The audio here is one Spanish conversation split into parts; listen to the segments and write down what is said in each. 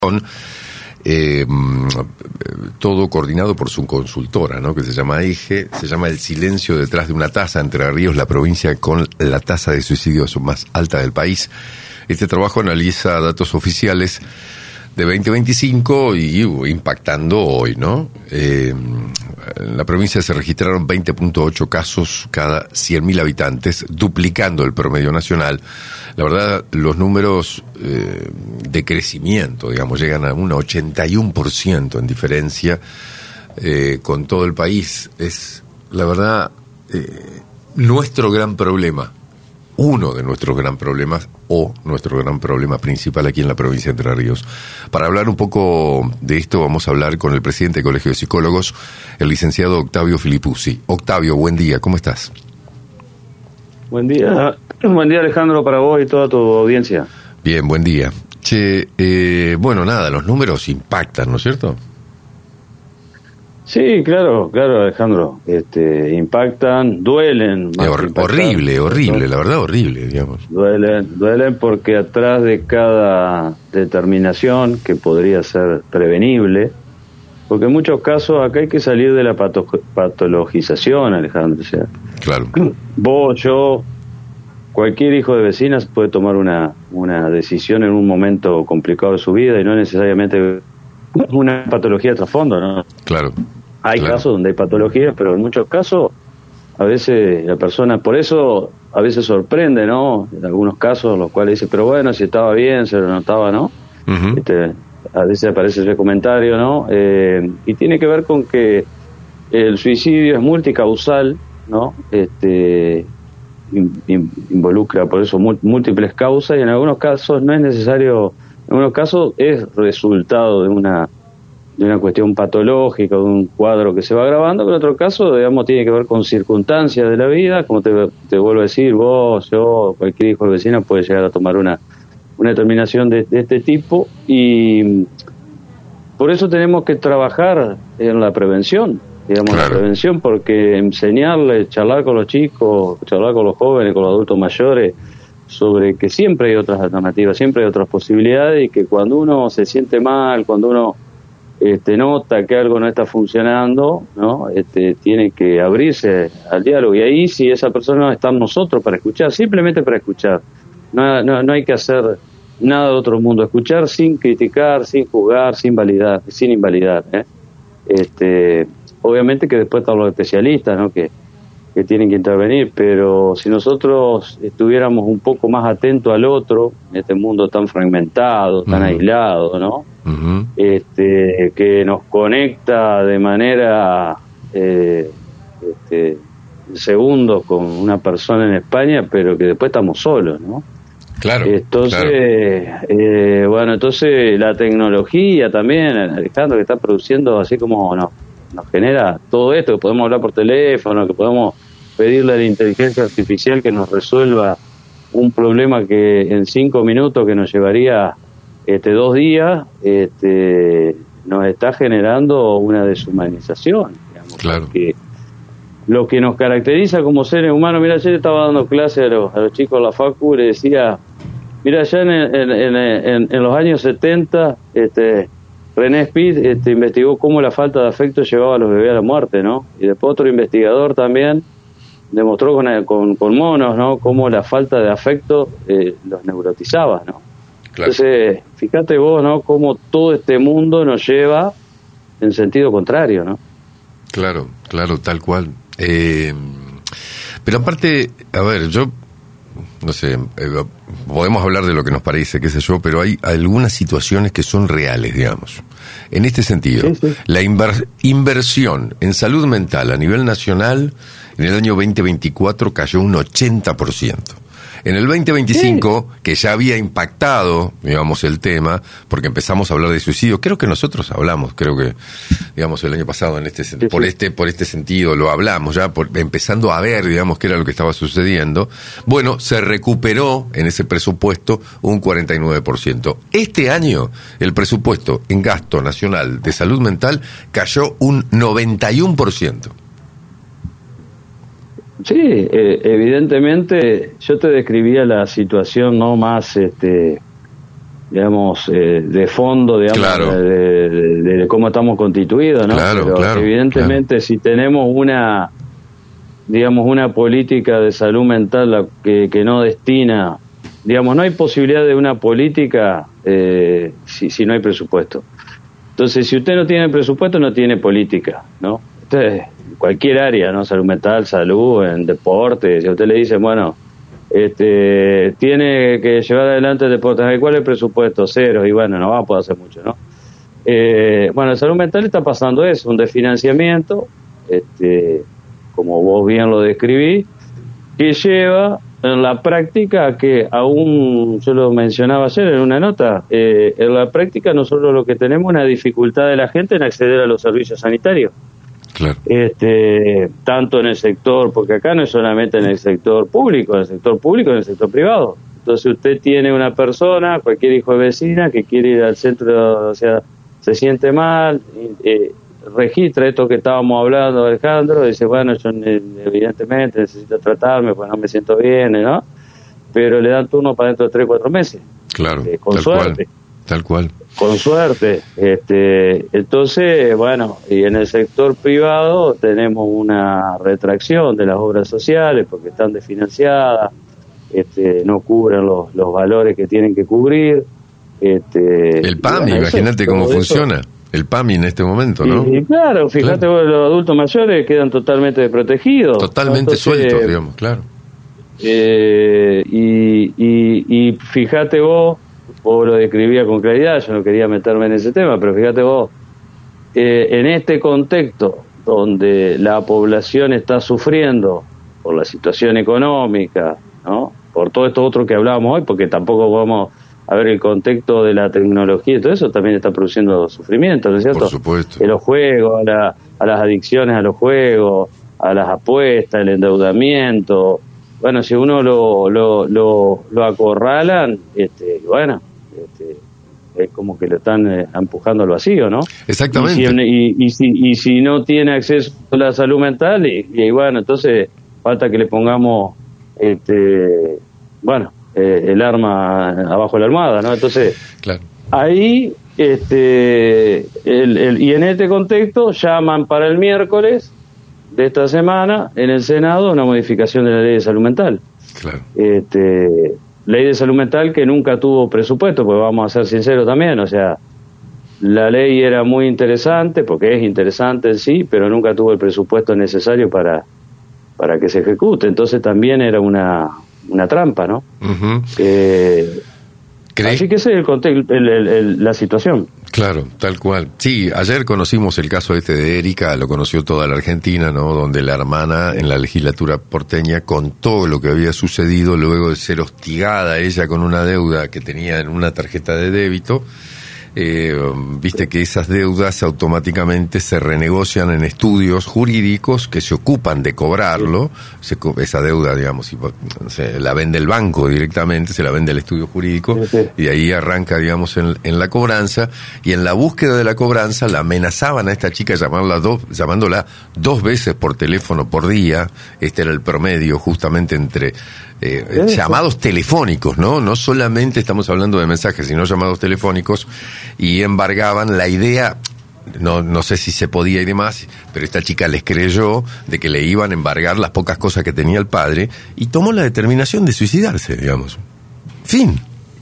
eh, todo coordinado por su consultora, ¿no?, que se llama EGE, se llama El silencio detrás de una tasa. Entre Ríos, la provincia con la tasa de suicidios más alta del país. Este trabajo analiza datos oficiales de 2025 y impactando hoy, ¿no? En la provincia se registraron 20.8 casos cada 100.000 habitantes, duplicando el promedio nacional. La verdad, los números de crecimiento, digamos, llegan a un 81% en diferencia con todo el país. Es, la verdad, nuestro gran problema. Uno de nuestros gran problemas, o nuestro gran problema principal aquí en la provincia de Entre Ríos. Para hablar un poco de esto, vamos a hablar con el presidente del Colegio de Psicólogos, el licenciado Octavio Filipuzzi. Octavio, buen día, ¿cómo estás? Buen día Alejandro, para vos y toda tu audiencia. Bien, buen día. Che, bueno, nada, los números impactan, ¿no es cierto? Sí, claro, Alejandro, impactan, duelen. Horrible, la verdad, horrible, digamos. Duelen porque atrás de cada determinación que podría ser prevenible, porque en muchos casos acá hay que salir de la patologización, Alejandro, o sea, claro. Vos, yo, cualquier hijo de vecinas puede tomar una decisión en un momento complicado de su vida y no necesariamente una patología de trasfondo, ¿no? Claro. Hay casos donde hay patologías, pero en muchos casos a veces la persona, por eso a veces sorprende, ¿no? En algunos casos los cuales dice, pero bueno, si estaba bien, se lo notaba, ¿no? Uh-huh. A veces aparece ese comentario, ¿no? Y tiene que ver con que el suicidio es multicausal, ¿no? Involucra por eso múltiples causas y en algunos casos no es necesario, en algunos casos es resultado de una cuestión patológica, de un cuadro que se va agravando, pero en otro caso, digamos, tiene que ver con circunstancias de la vida, como te vuelvo a decir, vos, yo, cualquier hijo de vecina puede llegar a tomar una determinación de este tipo, y por eso tenemos que trabajar en la prevención, digamos, claro. La prevención, porque enseñarle, charlar con los chicos, charlar con los jóvenes, con los adultos mayores, sobre que siempre hay otras alternativas, siempre hay otras posibilidades, y que cuando uno se siente mal, cuando uno nota que algo no está funcionando, ¿no? Tiene que abrirse al diálogo, y ahí si esa persona está nosotros para escuchar, simplemente para escuchar, no hay que hacer nada de otro mundo, escuchar sin criticar, sin juzgar, sin invalidar, obviamente que después están los especialistas, ¿no? que tienen que intervenir, pero si nosotros estuviéramos un poco más atentos al otro, en este mundo tan fragmentado, tan aislado, ¿no? Uh-huh. Que nos conecta de manera segundos con una persona en España, pero que después estamos solos, ¿no? Claro. Entonces, claro. Bueno, entonces la tecnología también, Alejandro, que está produciendo, así como nos genera todo esto, que podemos hablar por teléfono, que podemos pedirle a la inteligencia artificial que nos resuelva un problema que en 5 minutos que nos llevaría 2 días, nos está generando una deshumanización, digamos, claro. Porque lo que nos caracteriza como seres humanos, mira, ayer estaba dando clase a los chicos de la facu, le decía, mira, ya en los años 70, René Spitz investigó cómo la falta de afecto llevaba a los bebés a la muerte, ¿no? Y después otro investigador también demostró con monos, ¿no?, cómo la falta de afecto los neurotizaba, ¿no? Claro. Entonces, fíjate vos, ¿no?, cómo todo este mundo nos lleva en sentido contrario, ¿no? Claro, tal cual. Pero aparte, a ver, yo no sé, podemos hablar de lo que nos parece, qué sé yo, pero hay algunas situaciones que son reales, digamos. En este sentido, sí. La inversión en salud mental a nivel nacional en el año 2024 cayó un 80%. En el 2025, sí, que ya había impactado, digamos, el tema, porque empezamos a hablar de suicidio, creo que nosotros hablamos, creo que, digamos, el año pasado, por este sentido, lo hablamos ya, empezando a ver, digamos, qué era lo que estaba sucediendo. Bueno, se recuperó en ese presupuesto un 49%. Este año, el presupuesto en gasto nacional de salud mental cayó un 91%. Sí, evidentemente yo te describía la situación no más digamos, de fondo, digamos, claro. de cómo estamos constituidos, ¿no? Claro, pero claro, evidentemente si tenemos una, digamos, una política de salud mental que no destina, digamos, no hay posibilidad de una política si no hay presupuesto. Entonces, si usted no tiene presupuesto, no tiene política, ¿no? Entonces, cualquier área, ¿no? Salud mental, salud, en deporte, si a usted le dice, bueno, tiene que llevar adelante el deporte, ¿cuál es el presupuesto? Cero, y bueno, no va a poder hacer mucho, ¿no? Bueno, en salud mental está pasando eso, un desfinanciamiento, como vos bien lo describí, que lleva en la práctica que aún, yo lo mencionaba ayer en una nota, en la práctica nosotros lo que tenemos es una dificultad de la gente en acceder a los servicios sanitarios. Claro. Tanto en el sector, porque acá no es solamente en el sector público, en el sector público, en el sector privado. Entonces usted tiene una persona, cualquier hijo de vecina que quiere ir al centro, o sea, se siente mal, registra esto que estábamos hablando, Alejandro, dice, bueno, yo evidentemente necesito tratarme, pues no me siento bien, ¿no? Pero le dan turno para dentro de 3 o 4 meses. Claro, con suerte. Tal cual. Con suerte. Entonces, bueno, y en el sector privado tenemos una retracción de las obras sociales porque están desfinanciadas, no cubren los valores que tienen que cubrir. El PAMI, bueno, imagínate cómo funciona. El PAMI en este momento, ¿no? Y claro, fíjate vos, los adultos mayores quedan totalmente desprotegidos. Totalmente sueltos, digamos, claro. Y fíjate vos lo describía con claridad, yo no quería meterme en ese tema, pero fíjate vos, en este contexto donde la población está sufriendo por la situación económica, ¿no? Por todo esto otro que hablábamos hoy, porque tampoco vamos a ver el contexto de la tecnología y todo eso también está produciendo sufrimiento, ¿no es cierto? Por supuesto. En los juegos, a las adicciones a los juegos, a las apuestas, el endeudamiento. Bueno, si uno lo acorralan, bueno, es como que lo están empujando al vacío, ¿no? Exactamente. Y si no tiene acceso a la salud mental, y bueno, entonces falta que le pongamos, el arma abajo de la almohada, ¿no? Entonces, claro. Ahí, y en este contexto llaman para el miércoles de esta semana en el Senado una modificación de la ley de salud mental. Claro. Ley de salud mental que nunca tuvo presupuesto, porque vamos a ser sinceros también, o sea, la ley era muy interesante, porque es interesante en sí, pero nunca tuvo el presupuesto necesario para que se ejecute, entonces también era una trampa, ¿no? Uh-huh. Así que ese es el contexto, la situación. Claro, tal cual. Sí, ayer conocimos el caso de Erika, lo conoció toda la Argentina, ¿no? Donde la hermana en la legislatura porteña contó lo que había sucedido luego de ser hostigada ella con una deuda que tenía en una tarjeta de débito. Viste que esas deudas automáticamente se renegocian en estudios jurídicos que se ocupan de cobrarlo. Esa deuda, digamos, se la vende el banco directamente, se la vende el estudio jurídico, y ahí arranca, digamos, en la cobranza, y en la búsqueda de la cobranza la amenazaban a esta chica llamándola 2 veces por teléfono por día. Este era el promedio justamente entre llamados telefónicos, ¿no? No solamente estamos hablando de mensajes, sino llamados telefónicos, y embargaban la idea, no sé si se podía y demás, pero esta chica les creyó de que le iban a embargar las pocas cosas que tenía el padre, y tomó la determinación de suicidarse, digamos. Fin.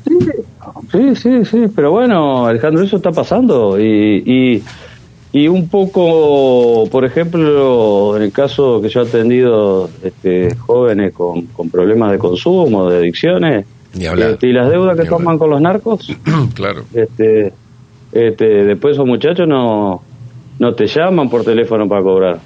Sí, pero bueno, Alejandro, eso está pasando, y un poco, por ejemplo, en el caso que yo he atendido jóvenes con problemas de consumo, de adicciones, y las deudas que toman con los narcos, claro. Después esos muchachos no te llaman por teléfono para cobrar.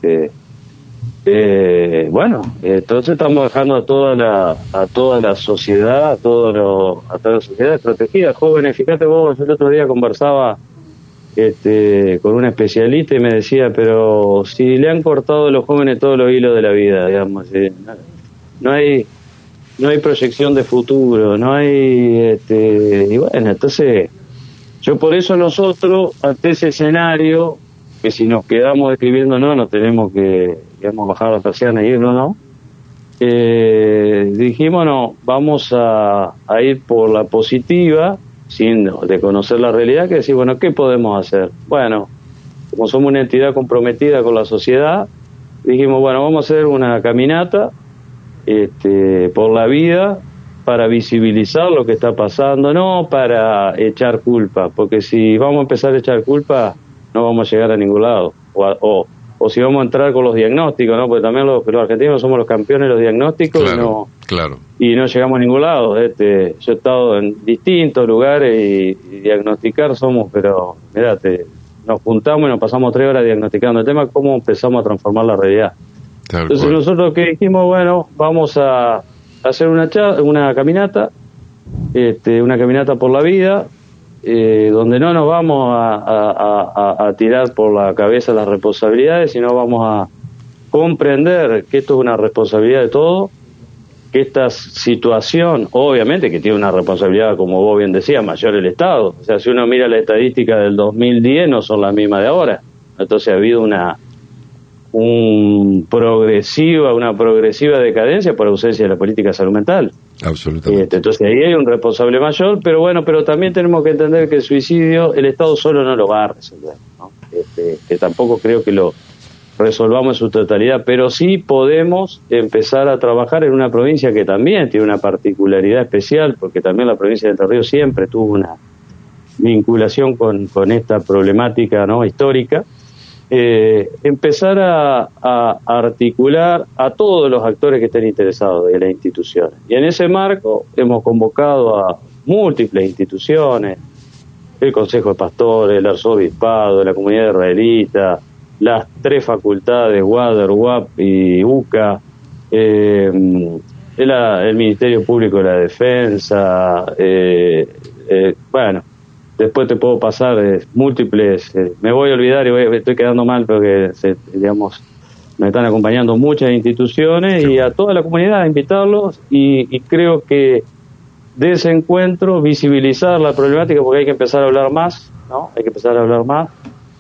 Entonces estamos dejando a toda la sociedad, a toda la sociedad desprotegida. Jóvenes, fíjate vos, yo el otro día conversaba con un especialista y me decía, pero si le han cortado a los jóvenes todos los hilos de la vida, digamos, no hay proyección de futuro, no hay, y bueno, entonces, yo por eso nosotros, ante ese escenario, que si nos quedamos escribiendo no tenemos que, digamos, bajar la persiana e irnos, ¿no? Dijimos, no, vamos a ir por la positiva, sin de conocer la realidad, que decir, bueno, ¿qué podemos hacer? Bueno, como somos una entidad comprometida con la sociedad, dijimos, bueno, vamos a hacer una caminata por la vida para visibilizar lo que está pasando, no para echar culpa, porque si vamos a empezar a echar culpa, no vamos a llegar a ningún lado, o si vamos a entrar con los diagnósticos, ¿no? Porque también los argentinos somos los campeones de los diagnósticos, y no llegamos a ningún lado. Yo he estado en distintos lugares y diagnosticar pero mirate, nos juntamos y nos pasamos 3 horas diagnosticando el tema, cómo empezamos a transformar la realidad. Entonces nosotros que dijimos, bueno, vamos a hacer una caminata, una caminata por la vida, donde no nos vamos a tirar por la cabeza las responsabilidades, sino vamos a comprender que esto es una responsabilidad de todos, que esta situación, obviamente que tiene una responsabilidad, como vos bien decías, mayor el Estado. O sea, si uno mira la estadística del 2010, no son las mismas de ahora. Entonces ha habido una progresiva decadencia por ausencia de la política de salud mental. Absolutamente. Entonces ahí hay un responsable mayor, pero también tenemos que entender que el suicidio el Estado solo no lo va a resolver, ¿no? Que tampoco creo que lo resolvamos en su totalidad, pero sí podemos empezar a trabajar en una provincia que también tiene una particularidad especial, porque también la provincia de Entre Ríos siempre tuvo una vinculación con esta problemática, ¿no?, histórica. Empezar a articular a todos los actores que estén interesados de las instituciones. Y en ese marco hemos convocado a múltiples instituciones, el Consejo de Pastores, el Arzobispado, la Comunidad Israelita, las 3 facultades, WADER, UAP y UCA, el Ministerio Público de la Defensa, bueno, después te puedo pasar múltiples, me voy a olvidar y estoy quedando mal porque, digamos, me están acompañando muchas instituciones, y a toda la comunidad invitarlos, y creo que de ese encuentro visibilizar la problemática, porque hay que empezar a hablar más, ¿no? Hay que empezar a hablar más,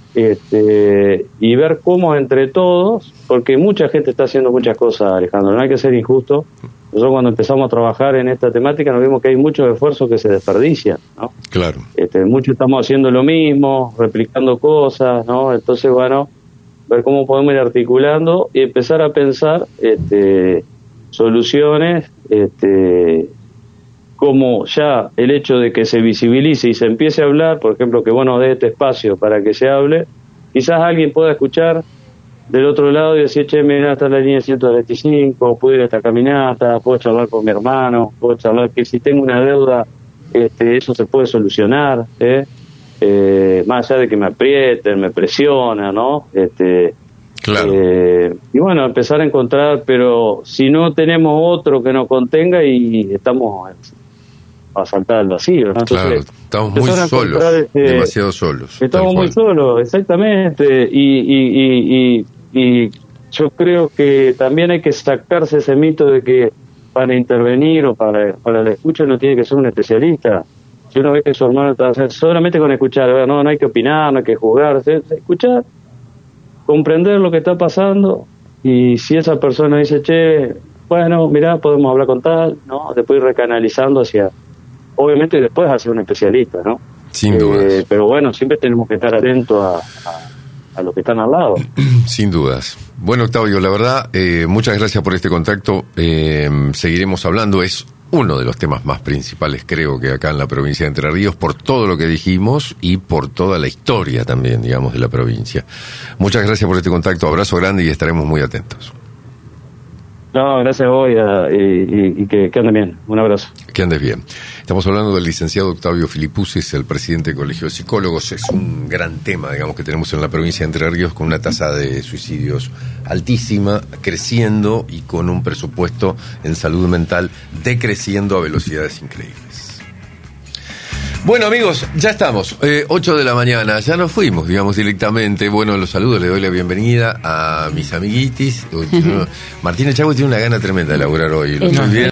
y ver cómo entre todos, porque mucha gente está haciendo muchas cosas, Alejandro, no hay que ser injusto. Nosotros cuando empezamos a trabajar en esta temática nos vimos que hay muchos esfuerzos que se desperdician, ¿no? Claro. Muchos estamos haciendo lo mismo, replicando cosas, ¿no? Entonces, bueno, ver cómo podemos ir articulando y empezar a pensar soluciones, como ya el hecho de que se visibilice y se empiece a hablar, por ejemplo, que bueno dé este espacio para que se hable, quizás alguien pueda escuchar del otro lado y decir, che, mira, está la línea 125, puedo ir a esta caminata, puedo charlar con mi hermano, puedo charlar que si tengo una deuda, eso se puede solucionar, más allá de que me aprieten, me presionan, ¿no? Claro. Y bueno, empezar a encontrar, pero si no tenemos otro que nos contenga y estamos a saltar al vacío, ¿no? Entonces, claro, estamos muy solos, demasiado solos. Estamos muy solos, exactamente, y yo creo que también hay que sacarse ese mito de que para intervenir o para la escucha no tiene que ser un especialista. Si uno ve que su hermano está haciendo, solamente con escuchar, no hay que opinar, no hay que juzgar, escuchar, comprender lo que está pasando, y si esa persona dice, che, bueno, mirá, podemos hablar con tal, ¿no? Después ir recanalizando hacia, obviamente después hacia un especialista, ¿no? Sin dudas. Pero bueno, siempre tenemos que estar atentos a los que están al lado. Sin dudas. Bueno, Octavio, la verdad, muchas gracias por este contacto. Seguiremos hablando. Es uno de los temas más principales, creo, que acá en la provincia de Entre Ríos, por todo lo que dijimos y por toda la historia también, digamos, de la provincia. Muchas gracias por este contacto. Abrazo grande y estaremos muy atentos. No, gracias a vos y que anden bien. Un abrazo. Que andes bien. Estamos hablando del licenciado Octavio Filipuzzi, el presidente del Colegio de Psicólogos. Es un gran tema, digamos, que tenemos en la provincia de Entre Ríos, con una tasa de suicidios altísima, creciendo, y con un presupuesto en salud mental decreciendo a velocidades increíbles. Bueno, amigos, ya estamos, 8 de la mañana, ya nos fuimos, digamos, directamente. Bueno, los saludos, le doy la bienvenida a mis amiguitis. Martín Echagüe tiene una gana tremenda de laburar hoy. Lo estoy viendo.